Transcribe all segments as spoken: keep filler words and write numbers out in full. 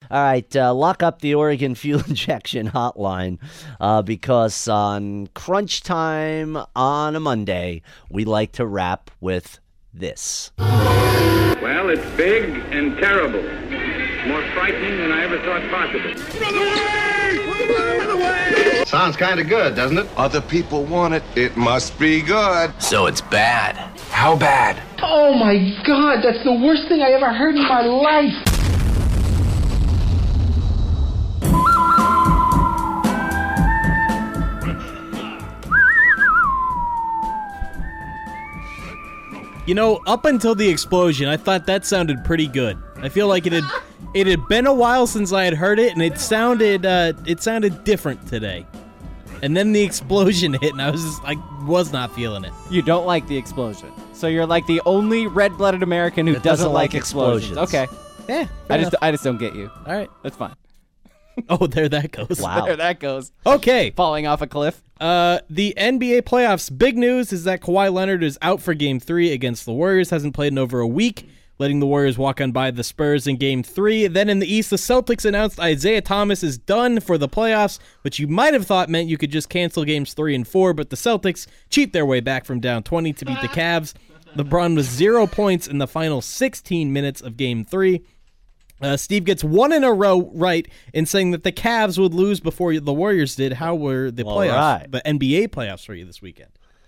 All right, uh, lock up the Oregon Fuel Injection hotline uh, because on crunch time on a Monday, we like to wrap with this. Well, it's big and terrible. More frightening than I ever thought possible. Run away! Run away! Run away! Sounds kind of good, doesn't it? Other people want it. It must be good. So it's bad. How bad? Oh my God, that's the worst thing I ever heard in my life. You know, up until the explosion, I thought that sounded pretty good. I feel like it had it had been a while since I had heard it, and it sounded uh, it sounded different today. And then the explosion hit, and I was just, I was not feeling it. You don't like the explosion, so you're like the only red-blooded American who That doesn't, doesn't like like explosions. explosions. Okay, Yeah, I just enough. I just don't get you. All right. That's fine. Oh, there that goes. Wow. There that goes. Okay. Falling off a cliff. Uh, the N B A playoffs. Big news is that Kawhi Leonard is out for Game Three against the Warriors. Hasn't played in over a week, letting the Warriors walk on by the Spurs in Game Three. Then in the East, the Celtics announced Isaiah Thomas is done for the playoffs, which you might have thought meant you could just cancel Games Three and Four. But the Celtics cheat their way back from down twenty to beat the Cavs. LeBron was zero points in the final sixteen minutes of Game Three. Uh, Steve gets one in a row right in saying that the Cavs would lose before the Warriors did. How were the All playoffs, right. the N B A playoffs for you this weekend?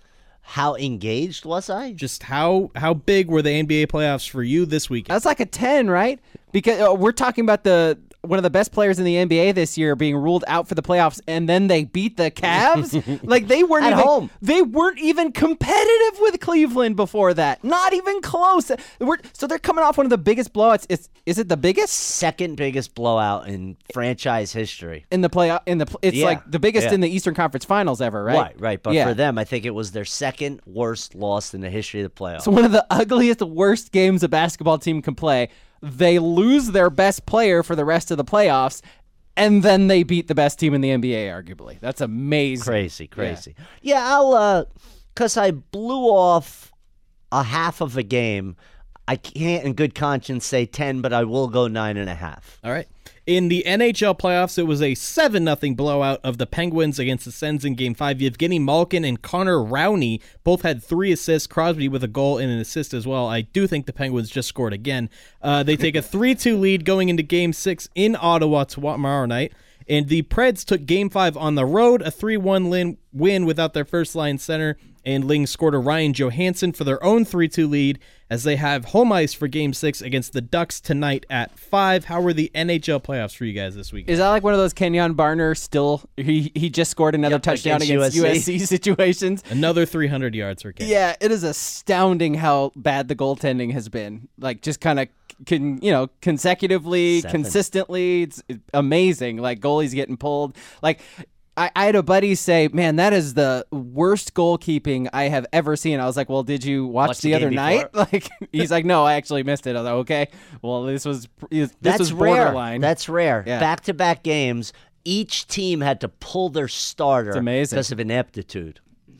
How engaged was I? Just how how big were the N B A playoffs for you this weekend? That's like a ten, right? Because uh, we're talking about the one of the best players in the N B A this year being ruled out for the playoffs, and then they beat the Cavs. Like they weren't At even home. they weren't even competitive with Cleveland before that. Not even close. We're, so they're coming off one of the biggest blowouts. Is is it the biggest Second biggest blowout in franchise history. in the playoff? In the pl- it's Yeah. like the biggest Yeah. in the Eastern Conference Finals ever, right? Right, right. But yeah. for them, I think it was their second worst loss in the history of the playoffs. So one of the ugliest, worst games a basketball team can play. They lose their best player for the rest of the playoffs, and then they beat the best team in the N B A, arguably. That's amazing. Crazy, crazy. Yeah, I'll, uh, because I blew off a half of a game, I can't in good conscience say ten, but I will go nine and a half. All right. In the N H L playoffs, it was a seven nothing blowout of the Penguins against the Sens in Game five. Yevgeny Malkin and Connor Rowney both had three assists. Crosby with a goal and an assist as well. I do think the Penguins just scored again. Uh, they take a three two lead going into Game six in Ottawa tomorrow night. And the Preds took Game five on the road, a three one win without their first-line center. And Ling scored a Ryan Johansson for their own three two lead as they have home ice for Game six against the Ducks tonight at five. How were the N H L playoffs for you guys this week? Is that like one of those Kenyon Barner still, he he just scored another Yep, touchdown against against U S C, U S C situations? Another three hundred yards for Ken. Yeah, it is astounding how bad the goaltending has been. Like, just kind of, can you know, consecutively, Seven. consistently. It's amazing. Like, goalies getting pulled. Like, I, I had a buddy say, man, that is the worst goalkeeping I have ever seen. I was like, well, did you watch, Watch the, the other game night? before? Like, he's like, no, I actually missed it. I was like, okay, well, this was this That's was rare. borderline. That's rare. Yeah. Back-to-back games, each team had to pull their starter It's amazing. because of ineptitude.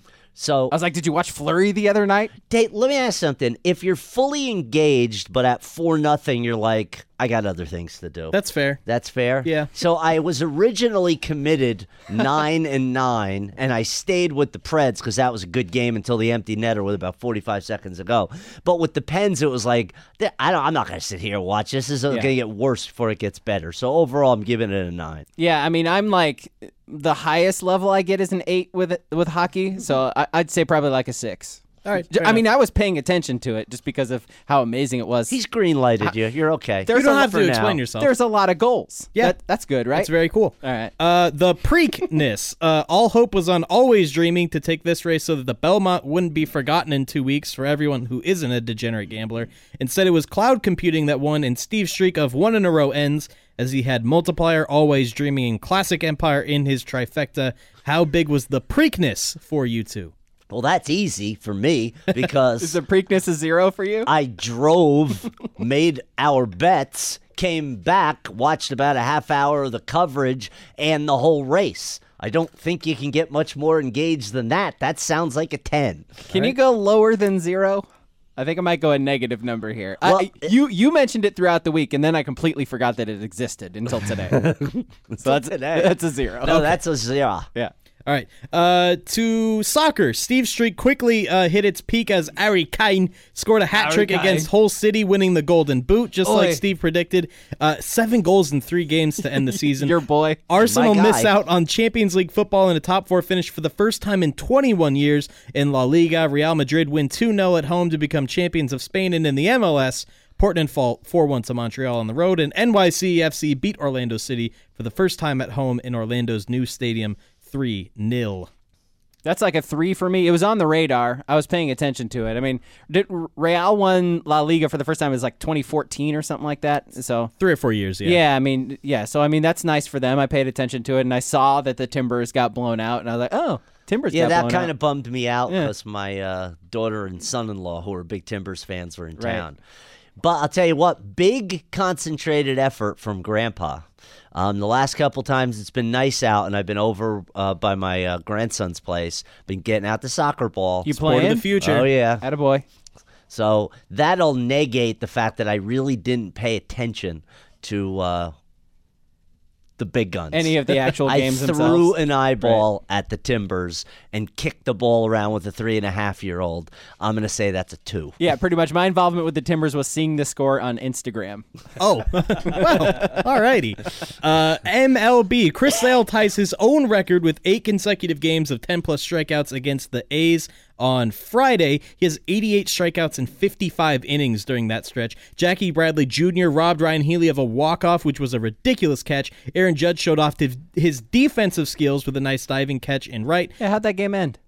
So I was like, did you watch Fleury the other night? Dave, let me ask something. If you're fully engaged, but at four nothing, you're like, I got other things to do. That's fair. That's fair. Yeah. So I was originally committed nine and nine, and I stayed with the Preds because that was a good game until the empty netter with about forty-five seconds to go. But with the Pens, it was like, I don't, I'm not going to sit here and watch this. This is going to get worse before it gets better. So overall, I'm giving it a nine. Yeah, I mean, I'm like, the highest level I get is an eight with with hockey, so I, I'd say probably like a six. All right. J- I mean, I was paying attention to it just because of how amazing it was. He's green-lighted you. You're okay. There's you don't a- have for to now. explain yourself. There's a lot of goals. Yeah. That, that's good, right? That's very cool. All right. Uh, the Preakness. uh, all hope was on Always Dreaming to take this race so that the Belmont wouldn't be forgotten in two weeks for everyone who isn't a degenerate gambler. Instead, it was Cloud Computing that won, and Steve's streak of one in a row ends as he had Multiplier, Always Dreaming, and Classic Empire in his trifecta. How big was the Preakness for you two? Well, that's easy for me because Is the Preakness a zero for you? I drove, made our bets, came back, watched about a half hour of the coverage and the whole race. I don't think you can get much more engaged than that. That sounds like a ten. Can you go lower than zero? I think I might go a negative number here. Well, I, you you mentioned it throughout the week, and then I completely forgot that it existed until today. so that's today. That's a zero. No, that's a zero. Yeah. All right. Uh, to soccer, Steve Streak quickly uh, hit its peak as Harry Kane scored a hat trick Kane. against Hull City, winning the Golden Boot, just Oi. like Steve predicted. Uh, seven goals in three games to end the season. Your boy. Arsenal My guy. miss out on Champions League football in a top four finish for the first time in twenty-one years in La Liga. Real Madrid win two nil at home to become champions of Spain, and in the M L S, Portland fall four one to Montreal on the road, and N Y C F C beat Orlando City for the first time at home in Orlando's new stadium, three nil. That's like a three for me. It was on the radar. I was paying attention to it. I mean, did Real won La Liga for the first time? It was like twenty fourteen or something like that. So Three or four years, yeah. yeah, I mean, yeah. So I mean, that's nice for them. I paid attention to it, and I saw that the Timbers got blown out, and I was like, oh, Timbers. Yeah, got that blown kind out. of bummed me out Yeah. because my uh, daughter and son-in-law, who are big Timbers fans, were in Right. town. But I'll tell you what, big concentrated effort from Grandpa. Um, the last couple times it's been nice out, and I've been over uh, by my uh, grandson's place, been getting out the soccer ball. You Sport of playing? the future. Oh, yeah. Attaboy. So that'll negate the fact that I really didn't pay attention to uh, the big guns. Any of the actual I games threw themselves. an eyeball at the Timbers and kicked the ball around with a three and a half year old. I'm going to say that's a two. Yeah, pretty much. My involvement with the Timbers was seeing the score on Instagram. Oh, well, all righty. Uh, M L B, Chris Sale ties his own record with eight consecutive games of ten-plus strikeouts against the A's on Friday. He has eighty-eight strikeouts in fifty-five innings during that stretch. Jackie Bradley Junior robbed Ryan Healy of a walk-off, which was a ridiculous catch. Aaron Judge showed off his- his defensive skills with a nice diving catch in right. Yeah, how'd that game end?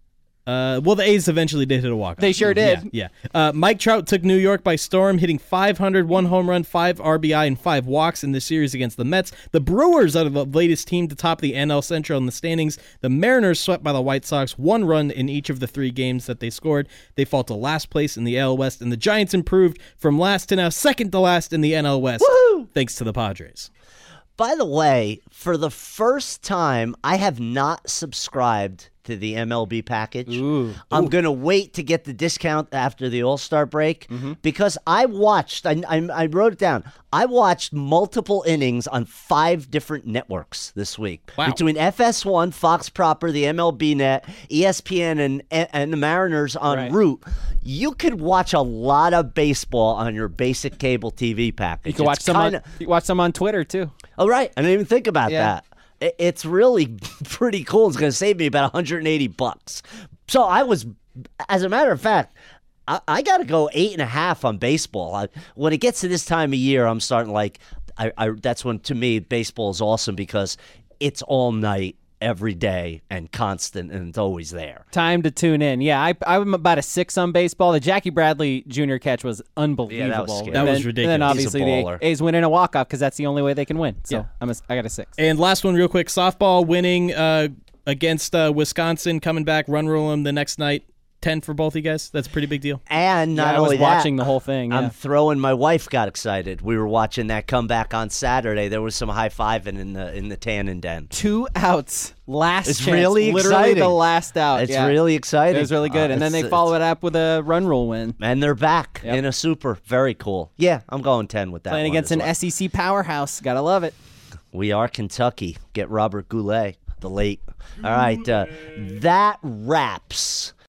Uh, well, the A's eventually did hit a walk-off. They sure did. Yeah. yeah. Uh, Mike Trout took New York by storm, hitting five hundred, one home run, five R B I, and five walks in the series against the Mets. The Brewers are the latest team to top the N L Central in the standings. The Mariners swept by the White Sox, one run in each of the three games that they scored. They fall to last place in the A L West, and the Giants improved from last to now second to last in the N L West, Woohoo! thanks to the Padres. By the way, for the first time, I have not subscribed to the M L B package. Ooh. I'm going to wait to get the discount after the All-Star break because I watched, I, I, I wrote it down, I watched multiple innings on five different networks this week. Wow. Between F S one, Fox Proper, the M L B Net, E S P N, and, and the Mariners on Right. Root. You could watch a lot of baseball on your basic cable T V package. You can watch It's some. On, kinda- you can watch some on Twitter too. Oh, right. I didn't even think about Yeah. that. I- It's really pretty cool. It's going to save me about one hundred eighty bucks. So I was, as a matter of fact, I, I got to go eight and a half on baseball. I, when it gets to this time of year, I'm starting like, I, I that's when to me baseball is awesome because it's all night, every day, and constant, and it's always there. Time to tune in. Yeah, I, I'm about a six on baseball. The Jackie Bradley Junior catch was unbelievable. scary. That And was then- ridiculous. And then He's a obviously baller. the A's win in a walk-off because that's the only way they can win. So Yeah. I'm a, I got a six. And last one, real quick, softball winning uh, against uh, Wisconsin, coming back, run rule them the next night. ten for both of you guys. That's a pretty big deal. And not Yeah, I only was that, watching the whole thing. Yeah. I'm throwing. My wife got excited. We were watching that comeback on Saturday. There was some high fiving in the in the Tannin Den. Two outs, last It's chance, really literally exciting. the last out. It's yeah. really exciting. It was really good, Uh, and then they it's- follow it up with a run rule win, And they're back Yep. in a super. Very cool. Yeah, I'm going ten with that playing one against as an well. S E C powerhouse. Gotta love it. We are Kentucky. Get Robert Goulet, the late. All right, uh, that wraps